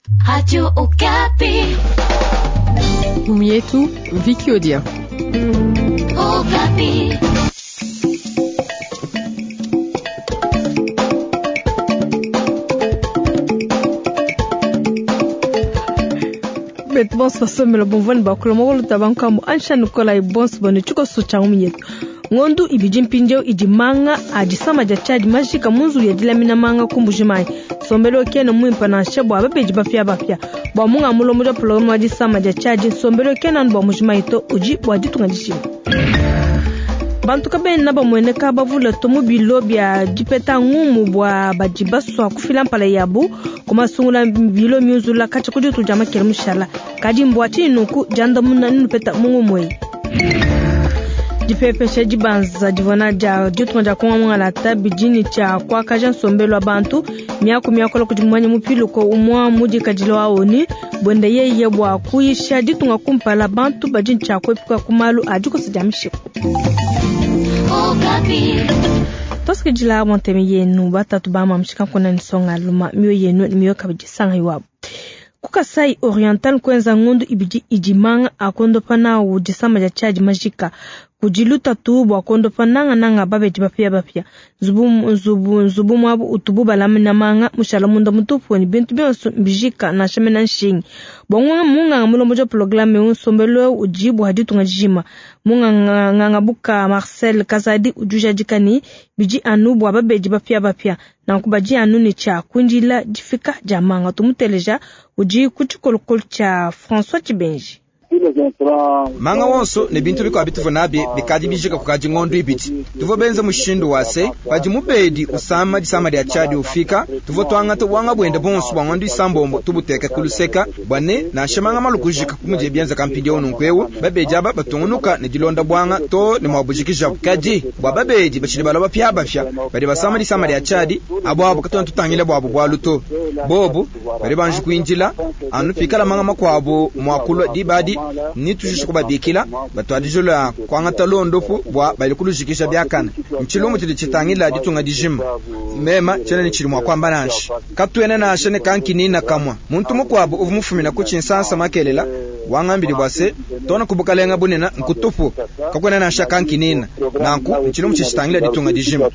Radio Okapi. Umietu Vicky Odia. Okapi. Bonsoir, somelo bonvon ba kolomolo tabankambo ansha nukola ibons bone chuko sucha umietu. Ngondu ibijimpinjeo ijimanga ajisama jachadi majika munzu ya dilamina manga kumbujimai. Sombelo kena muimpa na shebo ababeji bafya bafya. Ba munga mulo moja programa ajisama jachadi sombelo kena nbo mujimai to uji wajitu ngajishima. Bantu kabe naba mwene kaba vula tomu bilobia jipeta ngumu bwa bajibaswa kufila mpala yabu kuma sungula bilo miuzula kacha kujutu jama kelemushala kadi mbwati nuku janda muna nupeta mungu mwei jipepe jibanza divona ja jutwa kwa mwanga la tabi jini cha kwa kajan sombelo abantu miyako la kujimwanya mupilu ko umwa muji kajilo aoni bonde yeye bwa kuisha ditunga kumpala bantu bajini cha kwa pika kumalu ajuko sijamishe Toski jila monteme yenu batatu bama mshika kuna nisonga luma miyo yenu ni miyo kabijisanga iwabu. Kukasai oriental kwenza ngundu ibiji ijimanga akondo pana ujisama jachaji majika. Kujiluta tubu akondo pananga nanga babeji bapia. Zubu mwabu utubu balamina manga mushalamunda mutupu wani bintu bionsu mbijika na shamena nshingi. Bongwa munga ngamulo moja programe unsombelo ujibu haditu ngajima. Munga ngabuka Marcel Kazadi ujuja jikani biji anubu wababeji bapia. Na kubaji anuni cha kunjila jifika jamanga tumuteleja uji kuchukolokol cha François Chibenji. Manga wonso ne bintu biko abituvo nabe bikaji bijika kukaji ngondu ibiti tuvo benze mushindu wase baji mubedi usama disama dia chadi ufika tuvo twanga to wanga bwende bonso bwangondu isambombo tubuteke kuluseka bwane na shemanga malukujika kumuje byenza kampide onu nkwewo babejaba batungunuka ne dilonda bwanga to ne mabujikija kaji bwa babeji bachili balo bapya bafya bali basama disama dia chadi abo katon tutangile bwabo bwaluto bobo bali banji kuinjila anu fikala manga makwabo mwakulo dibadi ni tujishukuba bikila batwadijula kwangata londofu bwa balikulushikisha byakana mchilumu chitangila ditunga dijima mema chene ni chilimwa kwamba nanshi katwene na ashene kankini na kamwa muntu mukwabo uvumufumina kuchinsansa makelela wangambili bwase tona kubukalenga bunena nkutufu kakwene na shaka kankini nanku mchilumu chitangila ditunga dijima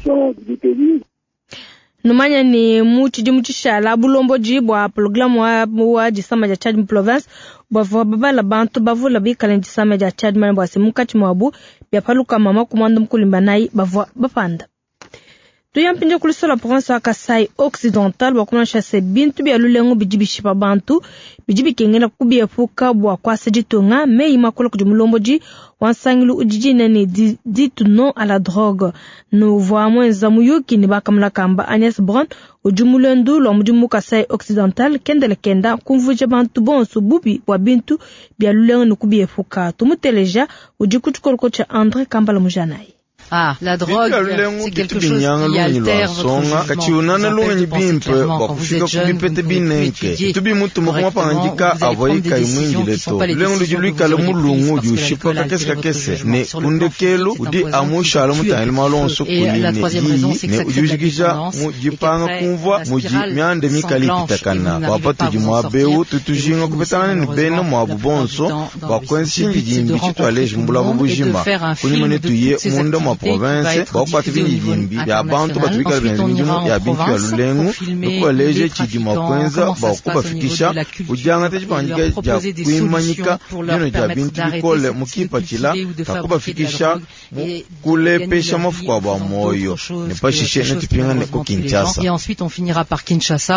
Numanya ni muchishala bulombo jibwa programu wa jisama ja Chad province bava la bantu bavula bikala jisama ja Chad mwana bwase mukati mwabu bya paluka mama kumanda mkulimba nayi bava bafanda tuyampinje kulisola province wa Kasai Occidental bakuna chase bintu bya lulengo bijibishipa bantu bijibikengena kubya fuka bwa kwase jitunga mei makola kujumulombo ji wansangilu ujijina ni ditu non à la drogue no voamwe za muyuki ni bakamla kamba Agnès Brown ujumulendu lo mujumu Kasai Occidental kendele kenda kumvuje bantu bonso bubi wa bintu bya lulengo nukubya fuka tumuteleja ujikuchukolko cha André Kambala mujanai. Ah, la drogue, c'est quelque chose qui altère votre jugement. Kachiunana lunga nyibimpe bakufika kubipete binenke tubi mutu mukuma pangika avoika imwingile to lengo lujulika le mulungu jushipa kakese ne kundekelo udi amushala mutahil malonso kulini ne ujujikisha mujipanga kumva muji myande mikali pitakana wapatu jimwabeu tutujinga kupetana ni beno mwabubonso bakwensingi jimbi chitwaleje mbula bubujima kunimene tuye munda province bakwati binjimbi ya bantu batubika benzinjumu ya bintu ya lulengu nuko leje chidima kwenza bakuba fikisha ujanga tejipanjika ja kuimanyika bino ja bintu bikole mukipa chila takuba fikisha kule pesha mafuko ba moyo ne pashishe ne tipinga ne ko Kinshasa et ensuite on finira par Kinshasa.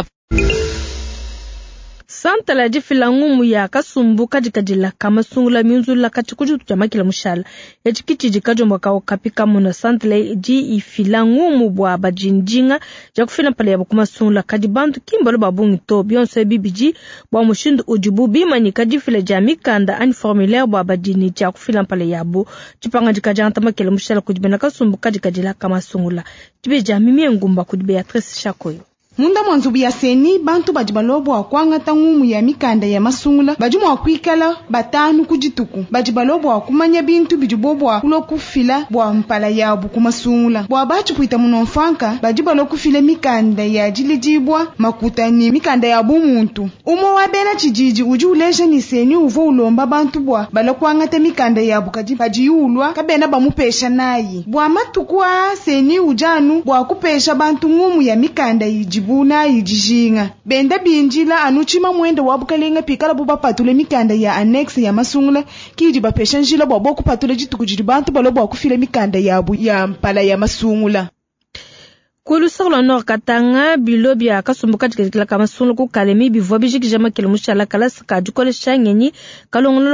Santa la jifila ngumu ya kasumbuka jikajila kama sungula miunzula kachikuju tujamakila mushala. Ya chikichi jikajo mwaka wakapika muna santa la ji ifila ngumu bwa bajinjinga jakufila pale ya bukuma sungula kajibantu kimbalo babungi to bionso bibiji bwa mushindu ujubu bima ni kajifila jamikanda ani formulaire bwa bajini jakufila pale ya bu chipanga jikajanta makila mushala kujibena kasumbuka jikajila kama sungula. Jibe jamimi ngumba kujibe Beatrice Shakoyo. munda mwanzubu ya seni bantu bajibalobo akwanga tangumu ya mikanda ya masungula bajumu akwikala batanu kujituku bajibalobo akumanya bintu bijubobo akulo kufila bwa mpala yabu kumasungula bwa bachu puita munonfanka bajibalo kufila mikanda ya jilijibwa makuta ni mikanda ya bumuntu umo wabena chijiji uju uleje ni seni uvo ulomba bantu bwa balokwanga te mikanda yabu kajiyulwa kabena bamupesha nayi bwa matukua seni ujanu bwa kupesha bantu ngumu ya mikanda yijibuna yijijinga benda binjila anuchima mwende wabukalenga pikala buba patule mikanda ya annex ya masungula kiji bapesha njila bwa boku patule jitukujiri bantu balo bwa kufile mikanda yabu ya mpala ya masungula Kulu sala nor katanga bilobia kasumbuka tikila kama sunu ku kalemi bivwa bijiki jama kilumushala kala saka jukole shangenyi kalongolo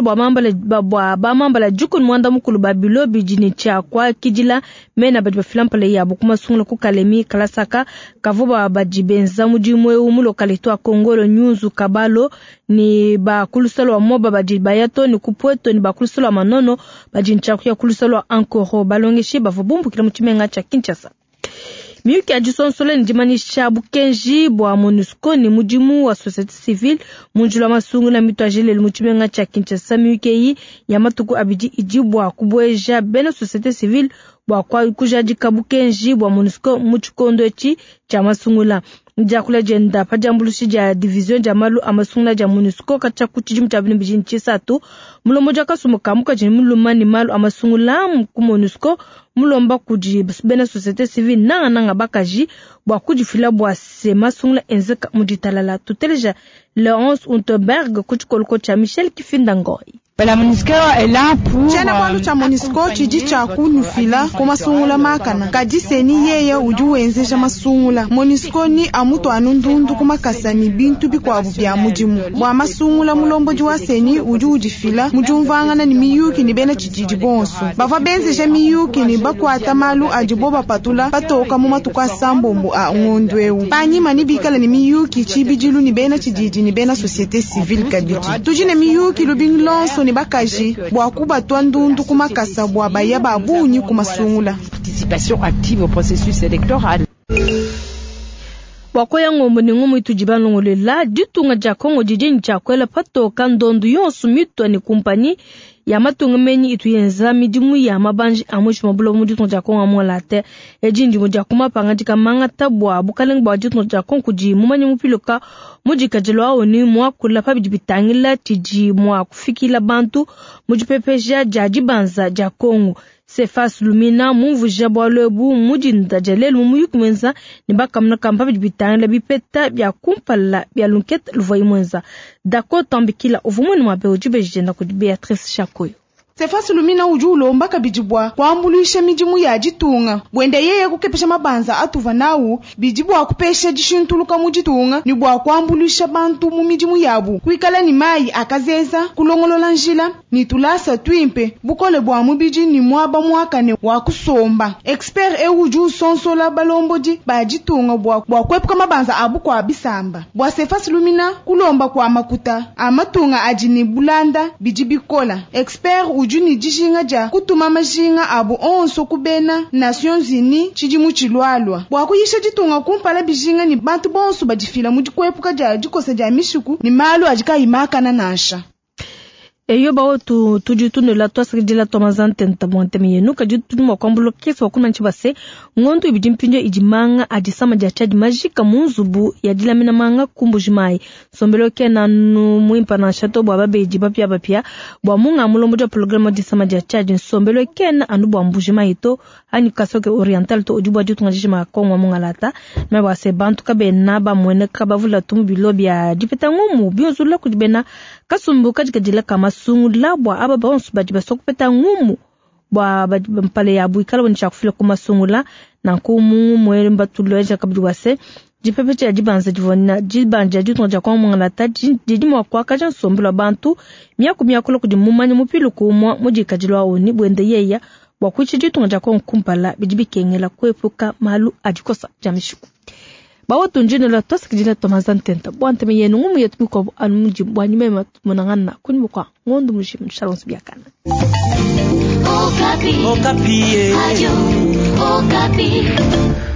ba mambala jukun mwanda mukulu ba bilobi jini chakwa kijila mena bajba filampale ya bukuma sunu ku kalemi kala saka kavuba bajibenza mujimwe umulo kalitwa Kongolo nyuzu kabalo ni ba kulusalo wa moba bajibayato ni kupweto ni ba kulusalo wa manono bajinchaku ya kulusalo wa ankoro balongeshi bavubumbu kila mchimenga cha Kinshasa. Miyuki ajison sole njimani shabu kenji bwa MONUSCO ni mujimu wa societe civile munjula masungu na mitu ajele muchimenga cha Kinshasa miyuki yi ya matuku abiji ijibwa kubweja bena societe civile bwa kwa kujaji kabu kenji bwa MONUSCO muchikondo echi cha masungula njakula jenda pajambulushi ja division jamalu amasungula ja MONUSCO kacha kuchijimu chabini bijini chisatu mulomoja kasumuka muka jini mulumani malu amasungula ku MONUSCO mulomba kuji bena societe civile nanga bakaji bwa kujifila bwa sema sungula enzeka mujitalala tuteleja Laurence Unterberg kuchikolko cha Michel Kifindangoi. La MONUSCO est là pour Chana kwalu cha MONUSCO chiji cha kunufila kumasungula makana kadiseni yeye ujuwenzeja masungula MONUSCO ni amutu anundundu kumakasani bintu bikwabu bya mujimu bwa masungula mulombo juwa seni ujifila mujumvangana ni miyuki ni bena chijiji bonso bava benzeja miyuki ni bakwata malu ajiboba patula patoka mumatuka sambombo a ngondwewu panyima ni bikala ni miyuki chibijilu ni bena chijiji ni bena societe civile kabiti tujine miyuki lubinglonso ni bakaji bwa kuba twandundu kumakasa bwa baya babunyi kumasungula participation active au processus électoral. Wakoya ngombo ni ngomo itujibano ngolela ditunga ja Kongo jijini cha kwela pato kandondu yonsu mitwa ni kumpani ya matunga menyi ituyenza midimu ya mabanji amushi mabulo muditunga ja Kongo amolate ejindi muja kumapanga jika manga tabwa bukaleng bwa ditunga ja Kongo kuji mumanyi mupiloka mujika jelo awoni mwakula pabijibitangila tiji mwakufikila bantu mujipepeja jajibanza ja Kongo Sefas Lumina mungu jabwa lebu mujinda jalelu muyuki mwenza nibaka mna kampa bijibitangila bipeta bya kumpala bya lunket luvoyi mwenza dako tambikila uvumuni mwabe ujibe jenda kudi Beatrice Chakoyo. Sefasi Lumina ujulo mbaka bijibwa kwambulisha mijimu ya jitunga bwende yeye kukepesha mabanza atuva nawu bijibwa kupesha jishintuluka mujitunga ni bwa kwambulisha bantu mu mijimu yabu kuikala ni mai akazeza kulongolola njila ni tulasa twimpe bukole bwa mubiji ni mwaba mwakane wa kusomba expert uju sonsola balomboji bajitunga bwa kwepuka mabanza abu kwa bisamba bwa Sefasi Lumina kulomba kwa makuta amatunga ajini bulanda bijibikola expert ujuni jishinga ja kutuma mashinga abu onso kubena Nations Unies chijimu chilwalwa bwa kuyisha jitunga kumpala bishinga ni bantu bonso bajifila mujikwepuka ja jikosa ja mishiku ni malu ajika imaka na nasha eyo bawo tujitunu la twasirjila tomazante ntabonte miyenu kajitunu makwambulo kesi wakuna nchibase ngondu ibijimpinjo ijimanga ajisama jachadi majika munzubu ya dilamina manga kumbujimai sombelo kena muimpa na shato bwa babe ijibapia bapia bwa munga mulomboja programa jisama jachadi sombelo kena anu bwa mbujimai to hani kasoke oriental to ujubu ajitunga jishima kongwa munga lata mewa se bantu kabe naba mwene kabavula tumu bilobi ya jipeta ngumu bionzula kujibena kasumbuka jikajila kama sungula bwa aba bonsu bajiba sokupeta ngumu bwa mpale ya buikala wani chakufila kuma sungula na kumu mwere mbatuloeja kabjuwase jipepeche ya jibanza jivona jibanja jitunga jakwa mwangalata jidimu kwa kajan sombula bantu miyakulo kujimumanya mupilu kumwa mujikajilwa oni bwende yeya wakwichi jitunga jakwa kumpala bijibikengela kwepuka malu ajikosa jamishuku bawo tunjino la tosikijila tomazantenta bwante meyenu ngumu yetumiko anumuji bwanyime munangana kunyuka ngondu mushim shalons biakana Okapi. Okapi.